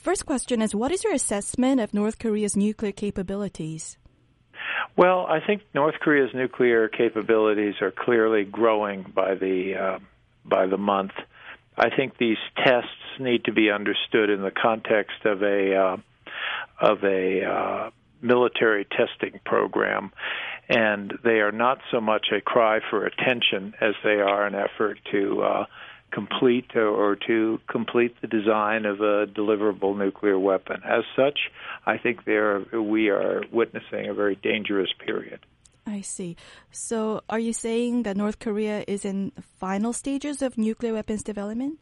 first question is, what is your assessment of North Korea's nuclear capabilities? Well, I think North Korea's nuclear capabilities are clearly growing by the month. I think these tests need to be understood in the context of a military testing program, and they are not so much a cry for attention as they are an effort to complete the design of a deliverable nuclear weapon. As such, I think we are witnessing a very dangerous period. I see. So are you saying that North Korea is in final stages of nuclear weapons development?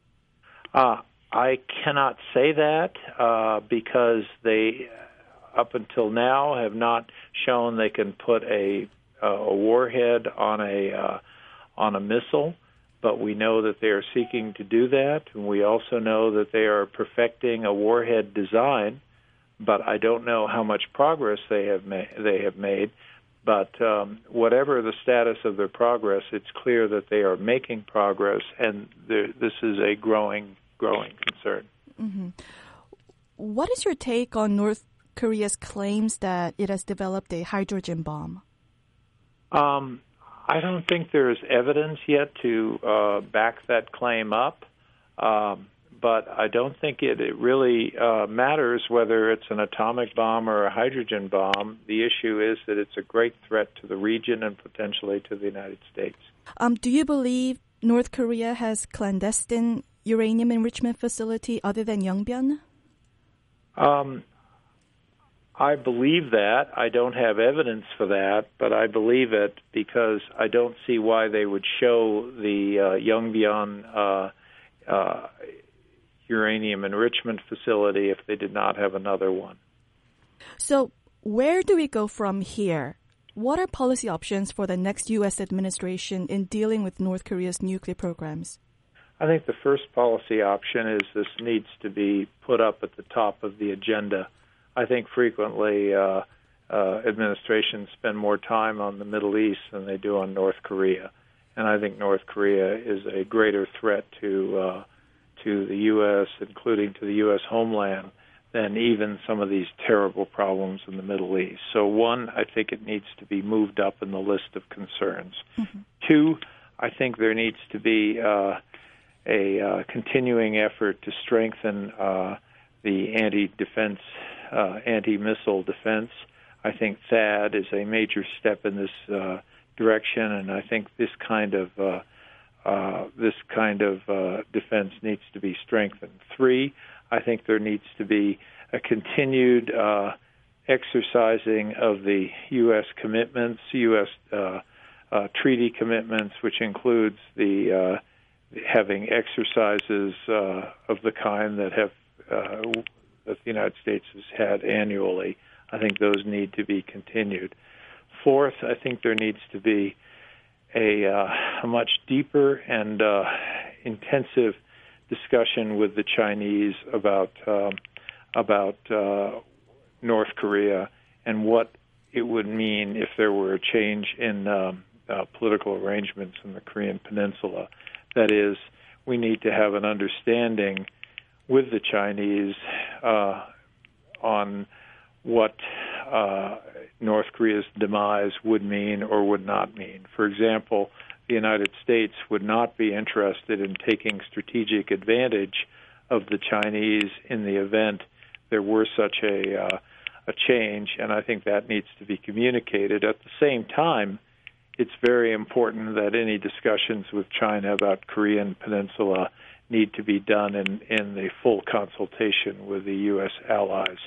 I cannot say that because they, up until now, have not shown they can put a warhead on a missile. But we know that they are seeking to do that, and we also know that they are perfecting a warhead design. But I don't know how much progress they have made. But whatever the status of their progress, it's clear that they are making progress, and this is a growing concern. Mm-hmm. What is your take on North Korea's claims that it has developed a hydrogen bomb? I don't think there is evidence yet to back that claim up, but I don't think it really matters whether it's an atomic bomb or a hydrogen bomb. The issue is that it's a great threat to the region and potentially to the United States. Do you believe North Korea has clandestine uranium enrichment facility other than Yongbyon? I believe that. I don't have evidence for that, but I believe it because I don't see why they would show the Yongbyon uranium enrichment facility if they did not have another one. So where do we go from here? What are policy options for the next U.S. administration in dealing with North Korea's nuclear programs? I think the first policy option is this needs to be put up at the top of the agenda. I think frequently administrations spend more time on the Middle East than they do on North Korea, and I think North Korea is a greater threat to the U.S., including to the U.S. homeland, than even some of these terrible problems in the Middle East. So one, I think it needs to be moved up in the list of concerns. Mm-hmm. Two, I think there needs to be a continuing effort to strengthen the anti-missile defense. I think THAAD is a major step in this direction, and I think this kind of defense needs to be strengthened. Three, I think there needs to be a continued exercising of the U.S. commitments, U.S. treaty commitments, which includes the having exercises of the kind that the United States has had annually. I think those need to be continued. Fourth, I think there needs to be a much deeper and intensive discussion with the Chinese about North Korea and what it would mean if there were a change in political arrangements in the Korean Peninsula. That is, we need to have an understanding with the Chinese on what North Korea's demise would mean or would not mean. For example, the United States would not be interested in taking strategic advantage of the Chinese in the event there were such a change, and I think that needs to be communicated. At the same time, it's very important that any discussions with China about Korean Peninsula need to be done in the full consultation with the U.S. allies.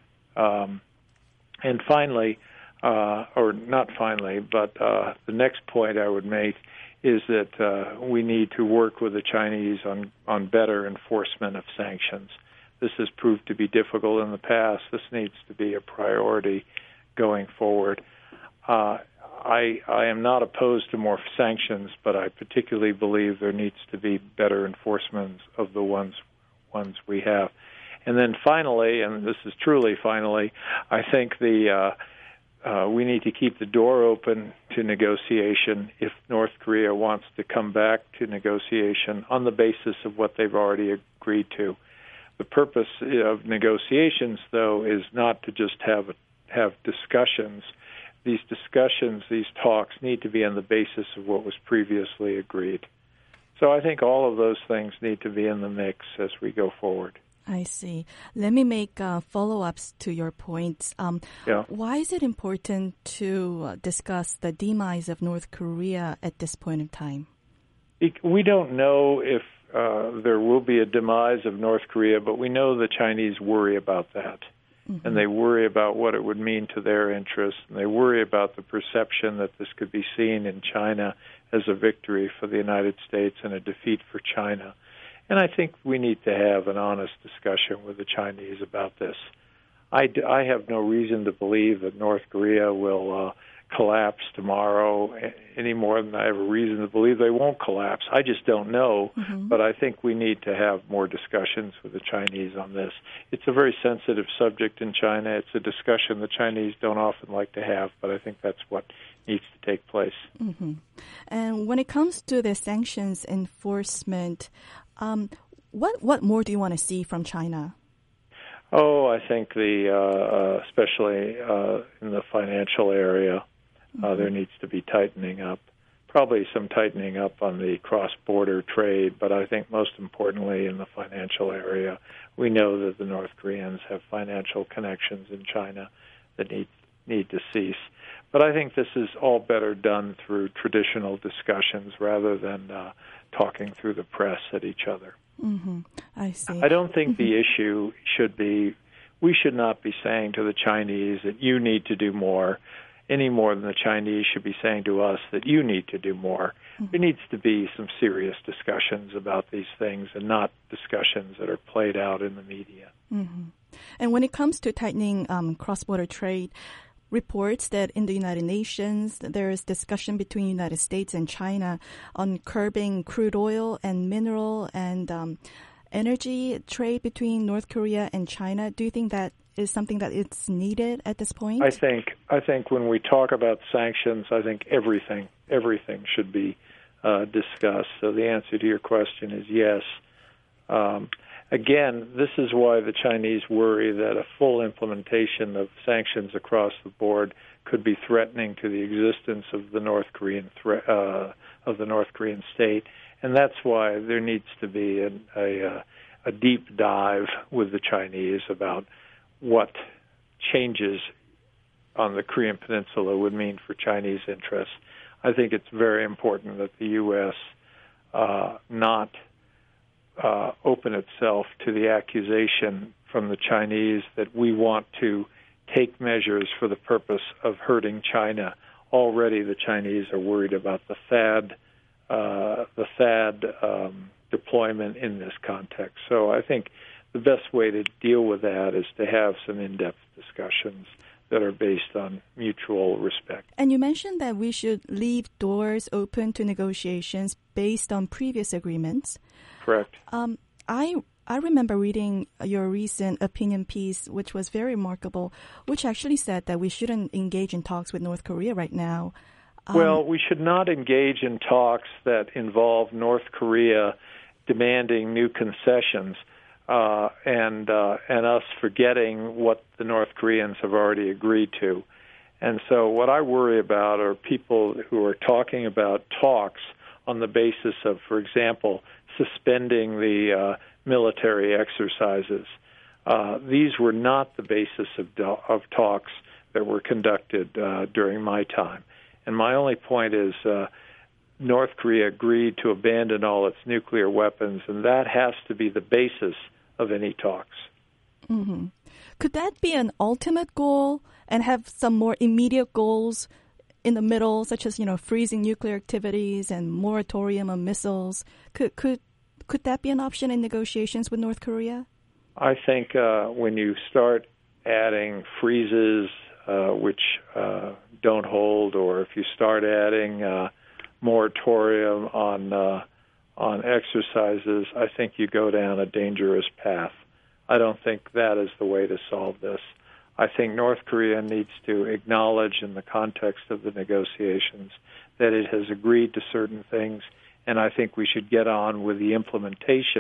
And finally, or not finally, but the next point I would make is that we need to work with the Chinese on better enforcement of sanctions. This has proved to be difficult in the past. This needs to be a priority going forward. I am not opposed to more sanctions, but I particularly believe there needs to be better enforcement of the ones we have. And then finally, and this is truly finally, I think we need to keep the door open to negotiation if North Korea wants to come back to negotiation on the basis of what they've already agreed to. The purpose of negotiations, though, is not to just have discussions. These discussions, these talks, need to be on the basis of what was previously agreed. So I think all of those things need to be in the mix as we go forward. I see. Let me make follow-ups to your points. Why is it important to discuss the demise of North Korea at this point in time? We don't know if there will be a demise of North Korea, but we know the Chinese worry about that. Mm-hmm. And they worry about what it would mean to their interests, and they worry about the perception that this could be seen in China as a victory for the United States and a defeat for China. And I think we need to have an honest discussion with the Chinese about this. I have no reason to believe that North Korea will collapse tomorrow any more than I have a reason to believe they won't collapse. I just don't know, but I think we need to have more discussions with the Chinese on this. It's a very sensitive subject in China. It's a discussion the Chinese don't often like to have, but I think that's what needs to take place. Mm-hmm. And when it comes to the sanctions enforcement, what more do you want to see from China? Oh, I think especially in the financial area, there needs to be tightening up. Probably some tightening up on the cross-border trade, but I think most importantly in the financial area, we know that the North Koreans have financial connections in China that need to cease. But I think this is all better done through traditional discussions rather than talking through the press at each other. Mm-hmm. I see. I don't think the issue should be, we should not be saying to the Chinese that you need to do more, any more than the Chinese should be saying to us that you need to do more. There needs to be some serious discussions about these things and not discussions that are played out in the media. Mm-hmm. And when it comes to tightening cross-border trade, reports that in the United Nations there is discussion between the United States and China on curbing crude oil and mineral and energy trade between North Korea and China. Do you think that is something that is needed at this point? I think when we talk about sanctions, I think everything should be discussed. So the answer to your question is yes. Again, this is why the Chinese worry that a full implementation of sanctions across the board could be threatening to the existence of the North Korean state, and that's why there needs to be a deep dive with the Chinese about what changes on the Korean Peninsula would mean for Chinese interests. I think it's very important that the U.S. not open itself to the accusation from the Chinese that we want to take measures for the purpose of hurting China. Already the Chinese are worried about the THAAD deployment in this context. So I think the best way to deal with that is to have some in-depth discussions that are based on mutual respect. And you mentioned that we should leave doors open to negotiations based on previous agreements. Correct. I remember reading your recent opinion piece, which was very remarkable, which actually said that we shouldn't engage in talks with North Korea right now. Well, we should not engage in talks that involve North Korea demanding new concessions and us forgetting what the North Koreans have already agreed to. And so what I worry about are people who are talking about talks on the basis of, for example, suspending the military exercises. These were not the basis of talks that were conducted during my time. And my only point is North Korea agreed to abandon all its nuclear weapons, and that has to be the basis of any talks. Mm-hmm. Could that be an ultimate goal and have some more immediate goals in the middle, such as, freezing nuclear activities and moratorium on missiles? Could that be an option in negotiations with North Korea? I think when you start adding freezes which don't hold, or if you start adding moratorium on exercises, I think you go down a dangerous path. I don't think that is the way to solve this. I think North Korea needs to acknowledge in the context of the negotiations that it has agreed to certain things, and I think we should get on with the implementation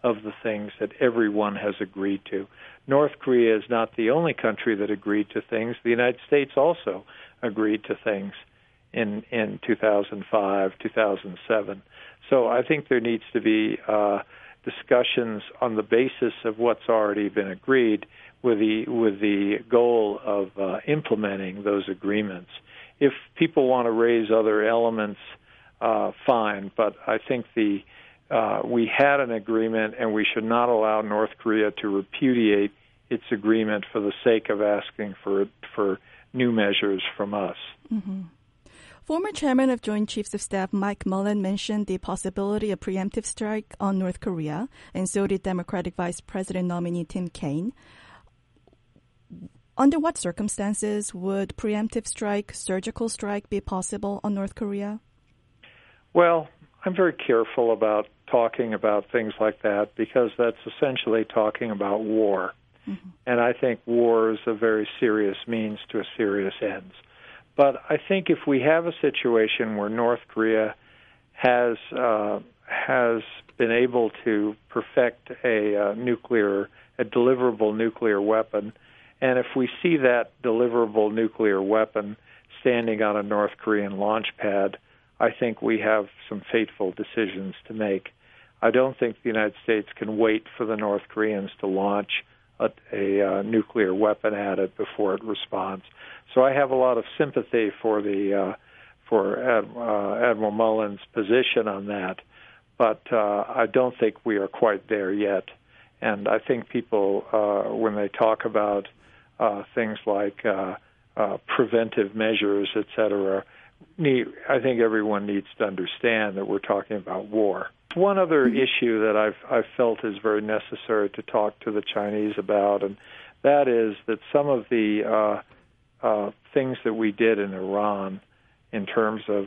of the things that everyone has agreed to. North Korea is not the only country that agreed to things. The United States also agreed to things in 2005, 2007. So I think there needs to be discussions on the basis of what's already been agreed, with the goal of implementing those agreements. If people want to raise other elements, fine. But I think we had an agreement, and we should not allow North Korea to repudiate its agreement for the sake of asking for new measures from us. Mm-hmm. Former Chairman of Joint Chiefs of Staff Mike Mullen mentioned the possibility of preemptive strike on North Korea, and so did Democratic Vice President nominee Tim Kaine. Under what circumstances would preemptive strike, surgical strike, be possible on North Korea? Well, I'm very careful about talking about things like that because that's essentially talking about war. Mm-hmm. And I think war is a very serious means to a serious ends. But I think if we have a situation where North Korea has been able to perfect a deliverable nuclear weapon, and if we see that deliverable nuclear weapon standing on a North Korean launch pad, I think we have some fateful decisions to make. I don't think the United States can wait for the North Koreans to launch a nuclear weapon at it before it responds. So I have a lot of sympathy for Admiral Mullen's position on that, but I don't think we are quite there yet. And I think people, when they talk about things like preventive measures, et cetera, I think everyone needs to understand that we're talking about war. One other issue that I've felt is very necessary to talk to the Chinese about, and that is that some of the things that we did in Iran in terms of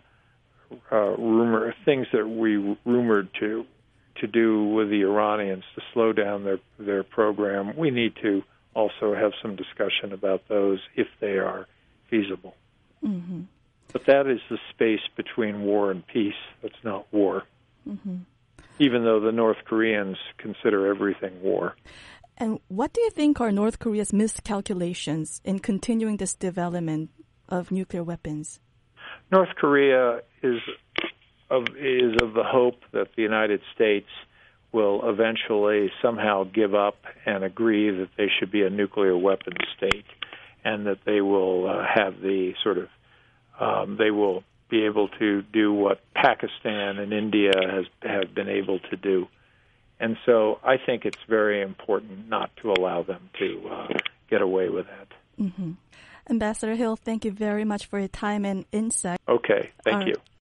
things that we rumored to do with the Iranians to slow down their program, we need to also have some discussion about those if they are feasible. Mm-hmm. But that is the space between war and peace. That's not war. Mm-hmm. Even though the North Koreans consider everything war. And what do you think are North Korea's miscalculations in continuing this development of nuclear weapons? North Korea is of the hope that the United States will eventually somehow give up and agree that they should be a nuclear weapons state, and that they will have the sort of they will be able to do what Pakistan and India have been able to do. And so I think it's very important not to allow them to get away with that. Mm-hmm. Ambassador Hill, thank you very much for your time and insight. Okay, thank you.